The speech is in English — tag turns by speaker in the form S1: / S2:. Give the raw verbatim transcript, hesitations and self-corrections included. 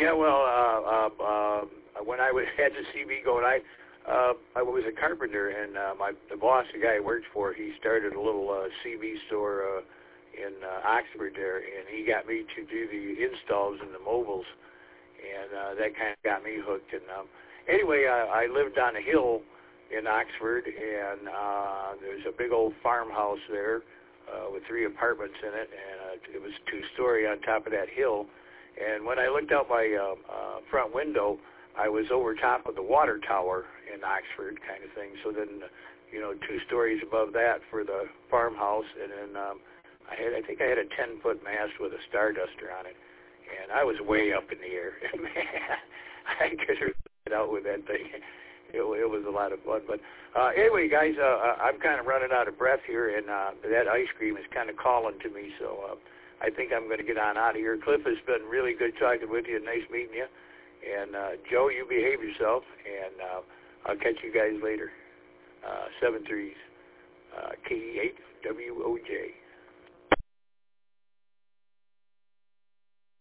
S1: Yeah, well, uh, uh, uh, when I was, had the C V going, I uh, I was a carpenter, and uh, my the boss, the guy I worked for, he started a little uh, C V store uh, in uh, Oxford there, and he got me to do the installs and the mobiles, and uh, that kind of got me hooked. And um, anyway, I, I lived on a hill in Oxford, and uh, there's a big old farmhouse there uh, with three apartments in it, and uh, it was two-story on top of that hill. And when I looked out my uh, uh, front window, I was over top of the water tower in Oxford, kind of thing. So then, you know, two stories above that for the farmhouse, and then um, I had, I think I had a ten-foot mast with a star duster on it, and I was way up in the air. Man, I could have it out with that thing. It, it was a lot of fun. But uh, anyway, guys, uh, I'm kind of running out of breath here, and uh, that ice cream is kind of calling to me, so uh, I think I'm going to get on out of here. Cliff, has been really good talking with you. Nice meeting you. And uh, Joe, you behave yourself, and uh, I'll catch you guys later. Uh, seven threes, uh, K E eight W O J.